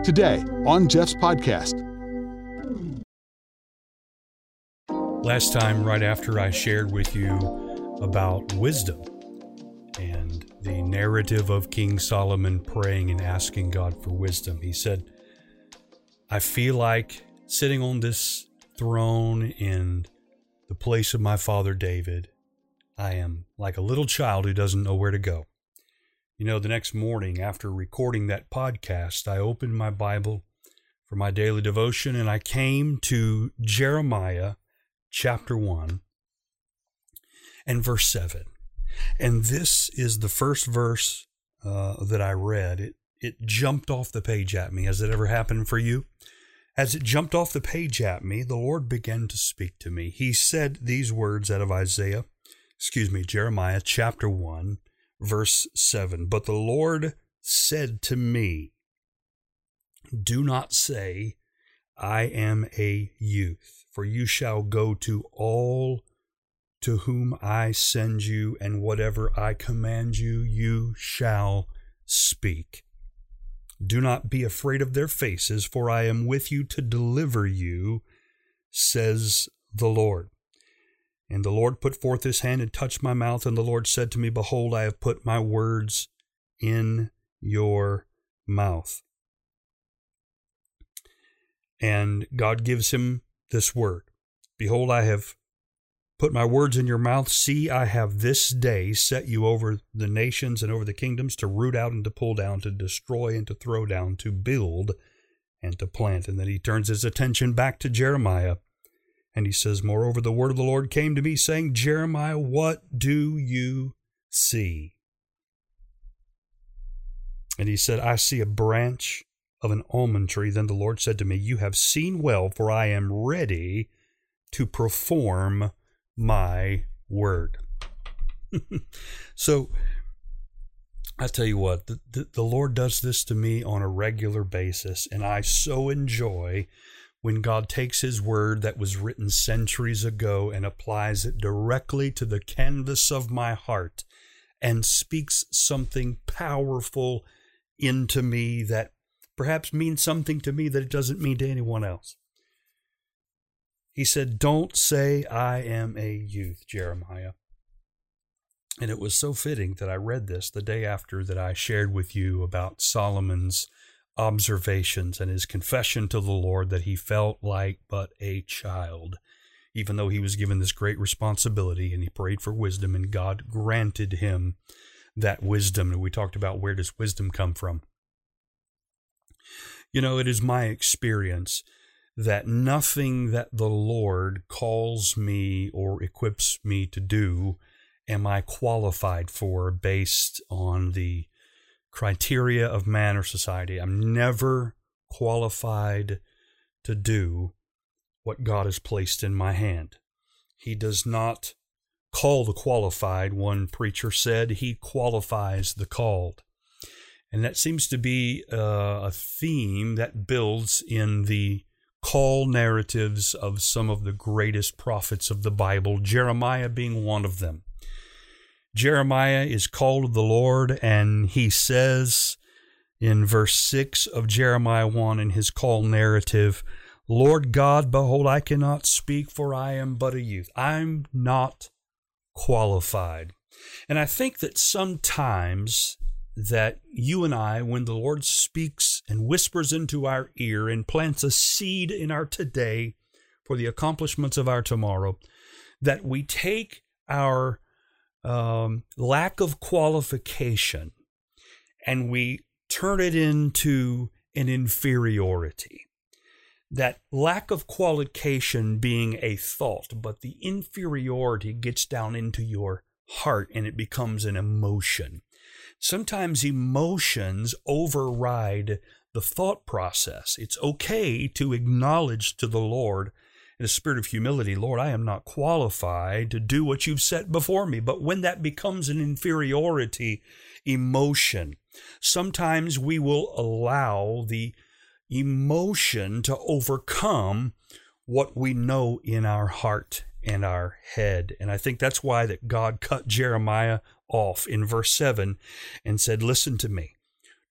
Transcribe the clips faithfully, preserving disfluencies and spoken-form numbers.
today on Jeff's podcast. Last time, right after I shared with you about wisdom and the narrative of King Solomon praying and asking God for wisdom, he said, I feel like sitting on this throne in the place of my father David. I am like a little child who doesn't know where to go. You know, the next morning after recording that podcast, I opened my Bible for my daily devotion and I came to Jeremiah chapter one and verse seven. And this is the first verse uh, that I read. It, it jumped off the page at me. Has it ever happened for you? As it jumped off the page at me, the Lord began to speak to me. He said these words out of Isaiah, excuse me, Jeremiah chapter one, verse seven. But the Lord said to me, do not say, I am a youth, for you shall go to all to whom I send you, and whatever I command you, you shall speak. Do not be afraid of their faces, for I am with you to deliver you, says the Lord. And the Lord put forth his hand and touched my mouth, and the Lord said to me, behold, I have put my words in your mouth. And God gives him this word. Behold, I have put my words in your mouth. See, I have this day set you over the nations and over the kingdoms to root out and to pull down, to destroy and to throw down, to build and to plant. And then he turns his attention back to Jeremiah. And he says, moreover, the word of the Lord came to me, saying, Jeremiah, what do you see? And he said, I see a branch of an almond tree. Then the Lord said to me, you have seen well, for I am ready to perform my word. So, I tell you what, the, the, the Lord does this to me on a regular basis, and I so enjoy when God takes his word that was written centuries ago and applies it directly to the canvas of my heart and speaks something powerful into me that perhaps means something to me that it doesn't mean to anyone else. He said, don't say I am a youth, Jeremiah. And it was so fitting that I read this the day after that I shared with you about Solomon's observations and his confession to the Lord that he felt like but a child, even though he was given this great responsibility, and he prayed for wisdom, and God granted him that wisdom. And we talked about, where does wisdom come from? You know, it is my experience that nothing that the Lord calls me or equips me to do am I qualified for based on the criteria of man or society. I'm never qualified to do what God has placed in my hand. He does not call the qualified, one preacher said. He qualifies the called. And that seems to be uh, a theme that builds in the call narratives of some of the greatest prophets of the Bible, Jeremiah being one of them. Jeremiah is called of the Lord, and he says in verse six of Jeremiah one in his call narrative, Lord God, behold, I cannot speak, for I am but a youth. I'm not qualified. And I think that sometimes that you and I, when the Lord speaks and whispers into our ear and plants a seed in our today for the accomplishments of our tomorrow, that we take our Um, lack of qualification and we turn it into an inferiority. That lack of qualification being a thought, but the inferiority gets down into your heart and it becomes an emotion. Sometimes emotions override the thought process. It's okay to acknowledge to the Lord in a spirit of humility, Lord, I am not qualified to do what you've set before me. But when that becomes an inferiority emotion, sometimes we will allow the emotion to overcome what we know in our heart and our head. And I think that's why that God cut Jeremiah off in verse seven and said, listen to me.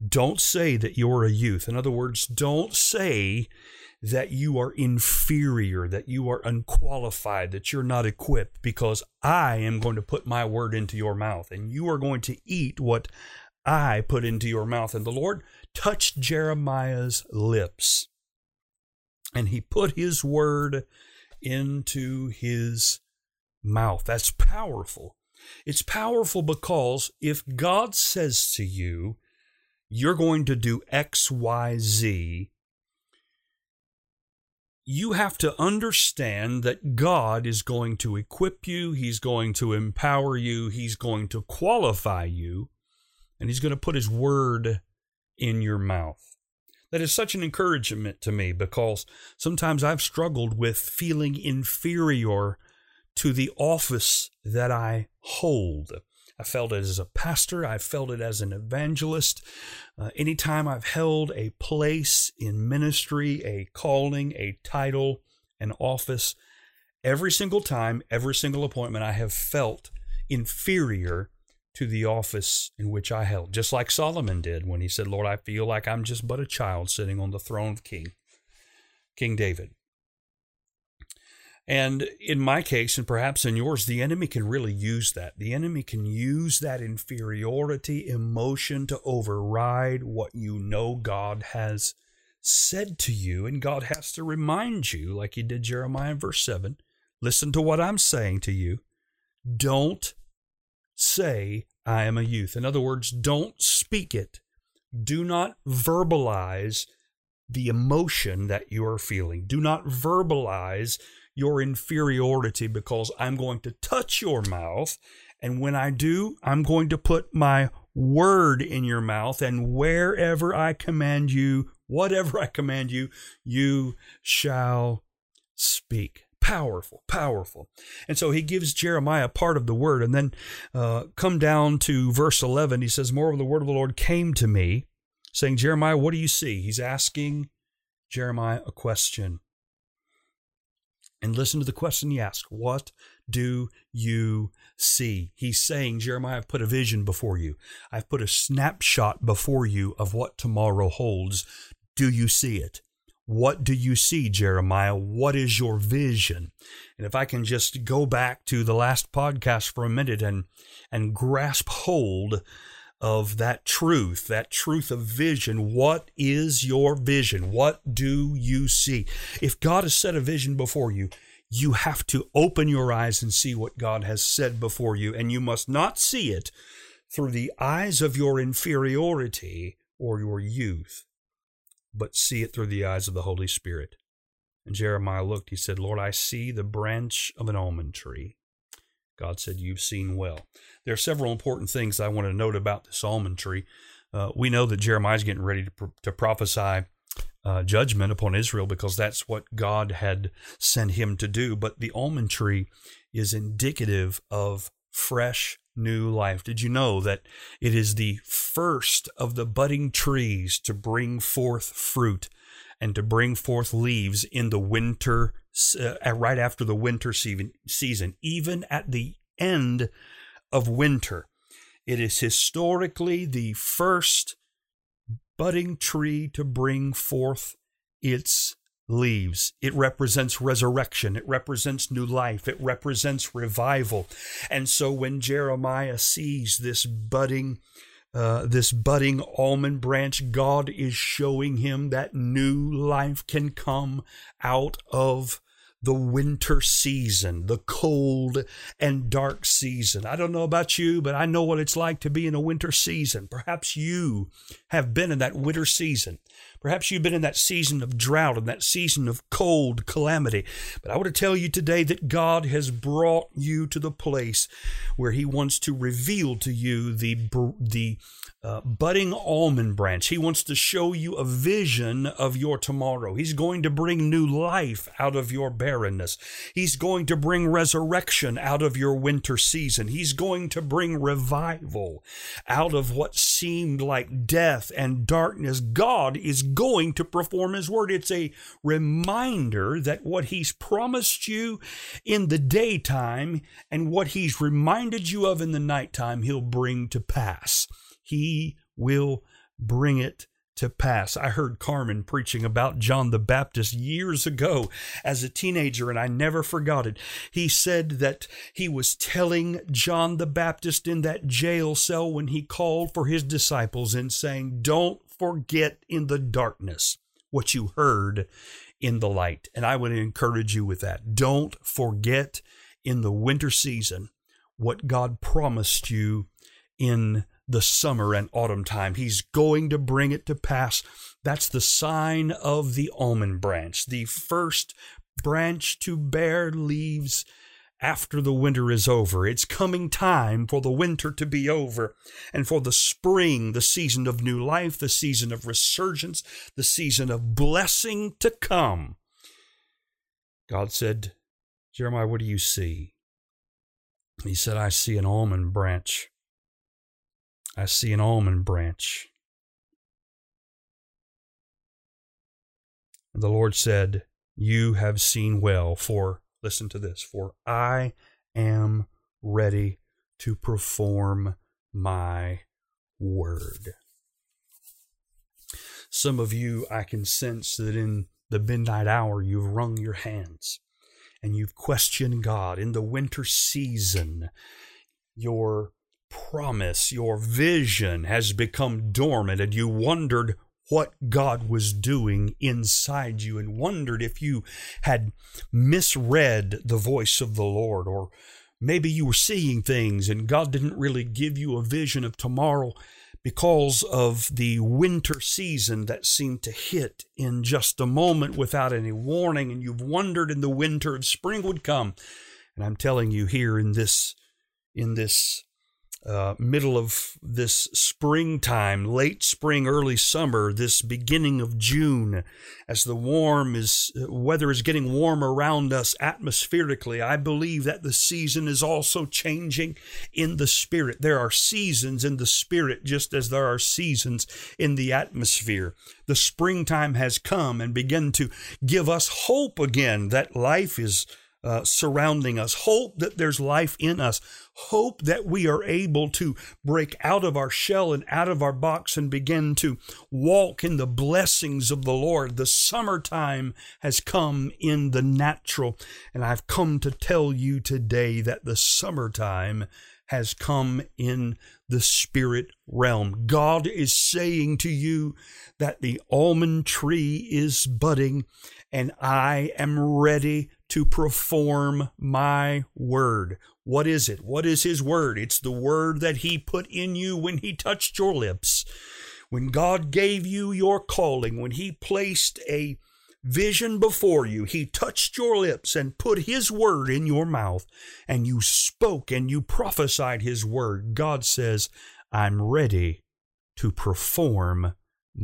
Don't say that you're a youth. In other words, don't say that you are inferior, that you are unqualified, that you're not equipped, because I am going to put my word into your mouth, and you are going to eat what I put into your mouth. And the Lord touched Jeremiah's lips, and he put his word into his mouth. That's powerful. It's powerful because if God says to you, you're going to do X, Y, Z, you have to understand that God is going to equip you, He's going to empower you, He's going to qualify you, and He's going to put His word in your mouth. That is such an encouragement to me, because sometimes I've struggled with feeling inferior to the office that I hold. I felt it as a pastor. I felt it as an evangelist. Uh, anytime I've held a place in ministry, a calling, a title, an office, every single time, every single appointment, I have felt inferior to the office in which I held. Just like Solomon did when he said, Lord, I feel like I'm just but a child sitting on the throne of King, King David. And in my case, and perhaps in yours, the enemy can really use that. The enemy can use that inferiority emotion to override what you know God has said to you. And God has to remind you, like He did Jeremiah in verse seven, listen to what I'm saying to you. Don't say, I am a youth. In other words, don't speak it. Do not verbalize the emotion that you are feeling. Do not verbalize your inferiority, because I'm going to touch your mouth, and when I do, I'm going to put my word in your mouth, and wherever I command you, whatever I command you, you shall speak. Powerful, powerful. And so he gives Jeremiah part of the word, and then uh, come down to verse eleven. He says, moreover, the word of the Lord came to me, saying, Jeremiah, what do you see? He's asking Jeremiah a question. And listen to the question he asked. What do you see? He's saying, Jeremiah, I've put a vision before you. I've put a snapshot before you of what tomorrow holds. Do you see it? What do you see, Jeremiah? What is your vision? And if I can just go back to the last podcast for a minute and, and grasp hold of that truth, that truth of vision. What is your vision? What do you see? If God has set a vision before you, you have to open your eyes and see what God has said before you, and you must not see it through the eyes of your inferiority or your youth, but see it through the eyes of the Holy Spirit. And Jeremiah looked, he said, Lord, I see the branch of an almond tree. God said, you've seen well. There are several important things I want to note about this almond tree. Uh, we know that Jeremiah is getting ready to, pro- to prophesy uh, judgment upon Israel, because that's what God had sent him to do. But the almond tree is indicative of fresh new life. Did you know that it is the first of the budding trees to bring forth fruit and to bring forth leaves in the winter, uh, right after the winter season, even at the end of winter? It is historically the first budding tree to bring forth its leaves. It represents resurrection. It represents new life. It represents revival. And so when Jeremiah sees this budding Uh, this budding almond branch, God is showing him that new life can come out of the winter season, the cold and dark season. I don't know about you, but I know what it's like to be in a winter season. Perhaps you have been in that winter season. Perhaps you've been in that season of drought and that season of cold calamity. But I want to tell you today that God has brought you to the place where He wants to reveal to you the the uh, budding almond branch. He wants to show you a vision of your tomorrow. He's going to bring new life out of your barrenness. He's going to bring resurrection out of your winter season. He's going to bring revival out of what seemed like death and darkness. God is going to perform His word. It's a reminder that what He's promised you in the daytime and what He's reminded you of in the nighttime, He'll bring to pass. He will bring it to pass. I heard Carmen preaching about John the Baptist years ago as a teenager, and I never forgot it. He said that he was telling John the Baptist in that jail cell when he called for his disciples and saying, don't forget in the darkness what you heard in the light. And I would encourage you with that. Don't forget in the winter season what God promised you in the summer and autumn time. He's going to bring it to pass. That's the sign of the almond branch, the first branch to bear leaves after the winter is over. It's coming time for the winter to be over and for the spring, the season of new life, the season of resurgence, the season of blessing to come. God said, Jeremiah, what do you see? He said, I see an almond branch. I see an almond branch. And the Lord said, you have seen well, for, listen to this, for I am ready to perform my word. Some of you, I can sense that in the midnight hour, you've wrung your hands and you've questioned God. In the winter season, your promise, your vision has become dormant, and you wondered what God was doing inside you and wondered if you had misread the voice of the Lord, or maybe you were seeing things and God didn't really give you a vision of tomorrow because of the winter season that seemed to hit in just a moment without any warning, and you've wondered in the winter if spring would come. And I'm telling you here in this in this Uh, middle of this springtime, late spring, early summer, this beginning of June, as the warm is, weather is getting warm around us atmospherically, I believe that the season is also changing in the spirit. There are seasons in the spirit just as there are seasons in the atmosphere. The springtime has come and begun to give us hope again that life is Uh, surrounding us, hope that there's life in us, hope that we are able to break out of our shell and out of our box and begin to walk in the blessings of the Lord. The summertime has come in the natural, and I've come to tell you today that the summertime has come in the spirit realm. God is saying to you that the almond tree is budding, and I am ready to perform my word. What is it? What is his word? It's the word that he put in you when he touched your lips. When God gave you your calling, when he placed a vision before you, he touched your lips and put his word in your mouth, and you spoke and you prophesied his word. God says, I'm ready to perform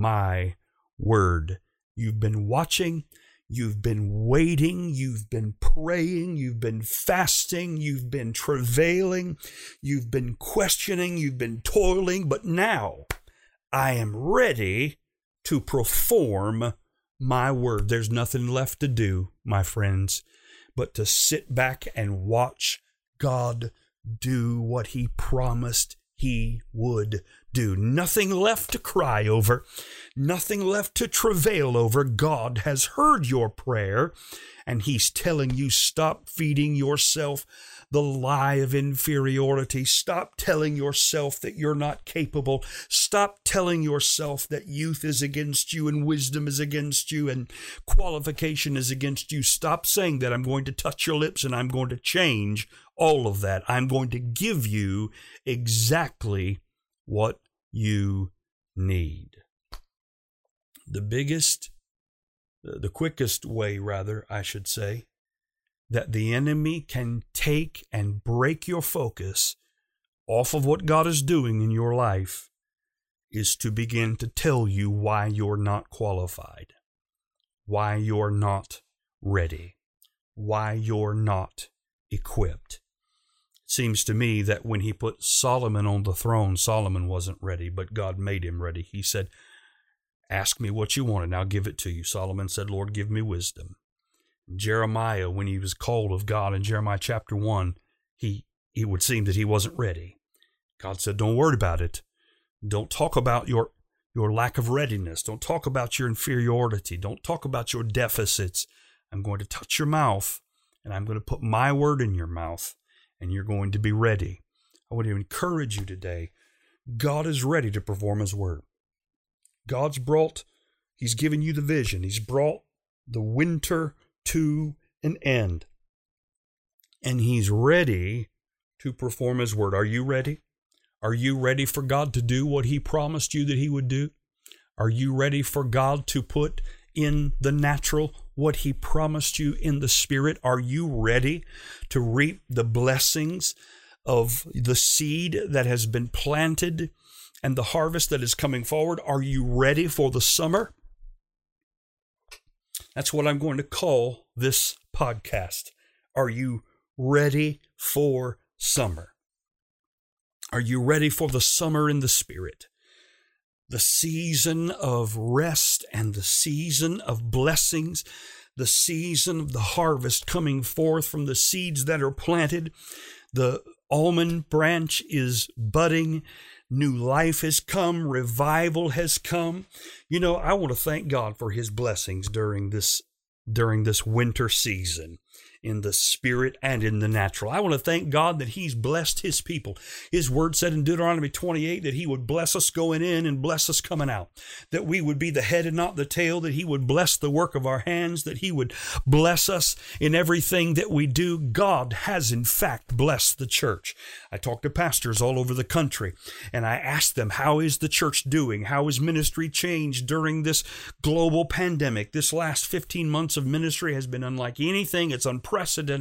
my word. You've been watching. You've been waiting, you've been praying, you've been fasting, you've been travailing, you've been questioning, you've been toiling, but now I am ready to perform my word. There's nothing left to do, my friends, but to sit back and watch God do what he promised he would do. Nothing left to cry over, nothing left to travail over. God has heard your prayer, and he's telling you, stop feeding yourself the lie of inferiority. Stop telling yourself that you're not capable. Stop telling yourself that youth is against you and wisdom is against you and qualification is against you. Stop saying that. I'm going to touch your lips and I'm going to change all of that. I'm going to give you exactly what you need. The biggest, the quickest way, rather, I should say, that the enemy can take and break your focus off of what God is doing in your life is to begin to tell you why you're not qualified, why you're not ready, why you're not equipped. It seems to me that when he put Solomon on the throne, Solomon wasn't ready, but God made him ready. He said, ask me what you want and I'll give it to you. Solomon said, Lord, give me wisdom. Jeremiah, when he was called of God in Jeremiah chapter one, he it would seem that he wasn't ready. God said, don't worry about it. Don't talk about your, your lack of readiness. Don't talk about your inferiority. Don't talk about your deficits. I'm going to touch your mouth, and I'm going to put my word in your mouth, and you're going to be ready. I want to encourage you today. God is ready to perform His word. God's brought, He's given you the vision. He's brought the winter to an end. And He's ready to perform His word. Are you ready? Are you ready for God to do what He promised you that He would do? Are you ready for God to put in the natural what He promised you in the spirit? Are you ready to reap the blessings of the seed that has been planted and the harvest that is coming forward? Are you ready for the summer? That's what I'm going to call this podcast. Are you ready for summer? Are you ready for the summer in the spirit? The season of rest and the season of blessings, the season of the harvest coming forth from the seeds that are planted. The almond branch is budding. New life has come. Revival has come. You know, I want to thank God for His blessings during this, during this winter season, in the spirit and in the natural. I want to thank God that He's blessed His people. His word said in Deuteronomy twenty-eight that He would bless us going in and bless us coming out, that we would be the head and not the tail, that He would bless the work of our hands, that He would bless us in everything that we do. God has in fact blessed the church. I talk to pastors all over the country, and I ask them, how is the church doing? How is ministry changed during this global pandemic? This last fifteen months of ministry has been unlike anything. It's unprecedented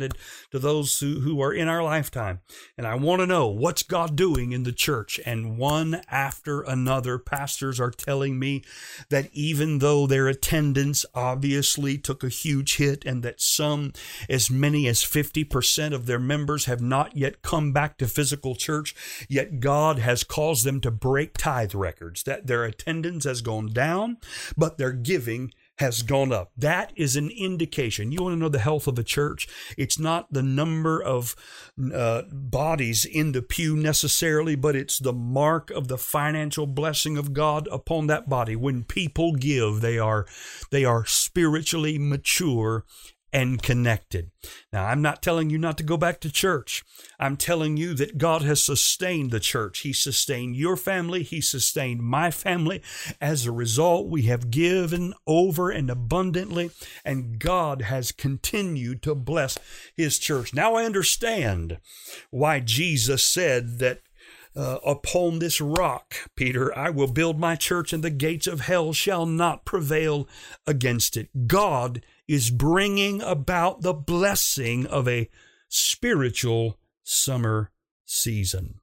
to those who, who are in our lifetime. And I want to know, what's God doing in the church? And one after another, pastors are telling me that even though their attendance obviously took a huge hit, and that some, as many as fifty percent of their members have not yet come back to physical church, yet God has caused them to break tithe records, that their attendance has gone down, but their giving has gone up. That is an indication. You want to know the health of a church? It's not the number of uh, bodies in the pew necessarily, but it's the mark of the financial blessing of God upon that body. When people give, they are they are spiritually mature and connected. Now, I'm not telling you not to go back to church. I'm telling you that God has sustained the church. He sustained your family. He sustained my family. As a result, we have given over and abundantly, and God has continued to bless His church. Now I understand why Jesus said that Uh, upon this rock, Peter, I will build my church, and the gates of hell shall not prevail against it. God is bringing about the blessing of a spiritual summer season.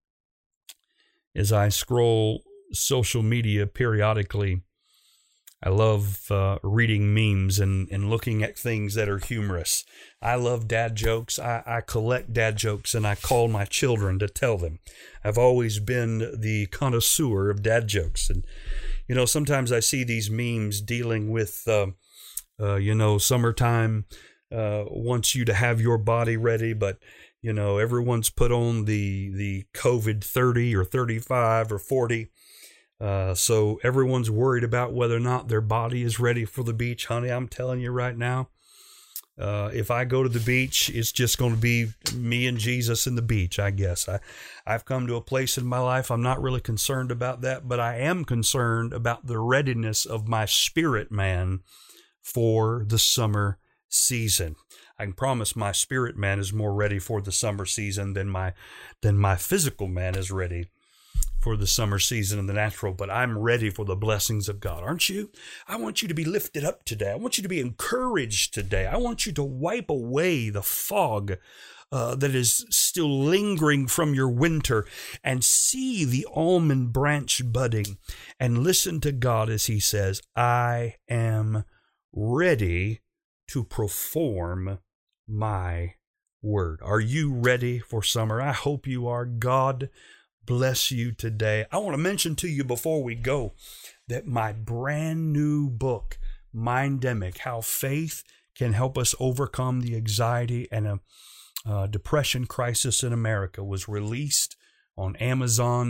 As I scroll social media periodically, I love uh, reading memes and, and looking at things that are humorous. I love dad jokes. I, I collect dad jokes, and I call my children to tell them. I've always been the connoisseur of dad jokes. And, you know, sometimes I see these memes dealing with, uh, uh, you know, summertime uh, wants you to have your body ready, but, you know, everyone's put on the, the COVID thirty or thirty-five or forty. Uh, so everyone's worried about whether or not their body is ready for the beach. Honey, I'm telling you right now, uh, if I go to the beach, it's just going to be me and Jesus in the beach, I guess. I, I've come to a place in my life, I'm not really concerned about that, but I am concerned about the readiness of my spirit man for the summer season. I can promise my spirit man is more ready for the summer season than my, than my physical man is ready for the summer season and the natural, but I'm ready for the blessings of God. Aren't you? I want you to be lifted up today. I want you to be encouraged today. I want you to wipe away the fog uh, that is still lingering from your winter and see the almond branch budding and listen to God as He says, I am ready to perform my word. Are you ready for summer? I hope you are. God bless you today. I want to mention to you before we go that my brand new book, Mindemic, How Faith Can Help Us Overcome the Anxiety and a, uh, Depression Crisis in America, was released on Amazon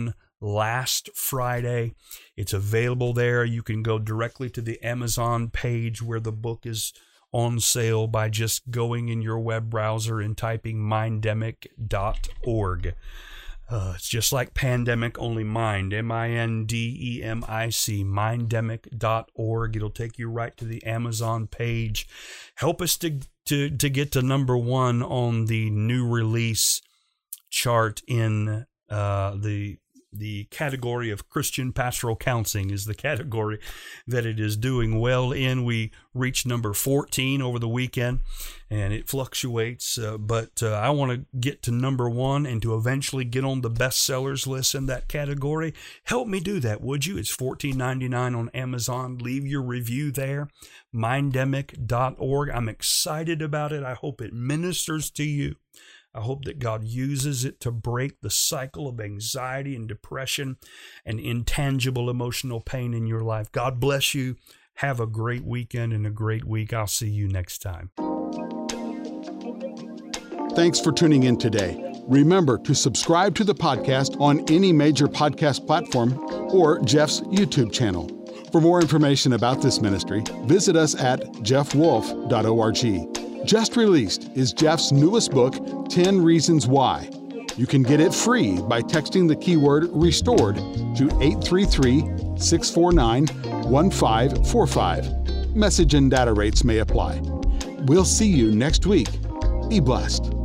last Friday. It's available there. You can go directly to the Amazon page where the book is on sale by just going in your web browser and typing mindemic dot org. Uh, it's just like pandemic, only mind, M I N D E M I C, mindemic dot org. It'll take you right to the Amazon page. Help us to, to, to get to number one on the new release chart in uh, the the category of Christian pastoral counseling is the category that it is doing well in. We reached number fourteen over the weekend, and it fluctuates, uh, but uh, I want to get to number one and to eventually get on the bestsellers list in that category. Help me do that, would you? It's fourteen ninety-nine on Amazon. Leave your review there, mindemic dot org. I'm excited about it. I hope it ministers to you. I hope that God uses it to break the cycle of anxiety and depression and intangible emotional pain in your life. God bless you. Have a great weekend and a great week. I'll see you next time. Thanks for tuning in today. Remember to subscribe to the podcast on any major podcast platform or Jeff's YouTube channel. For more information about this ministry, visit us at jeff wolf dot org. Just released is Jeff's newest book, ten Reasons Why. You can get it free by texting the keyword RESTORED to eight three three, six four nine, one five four five. Message and data rates may apply. We'll see you next week. Be blessed.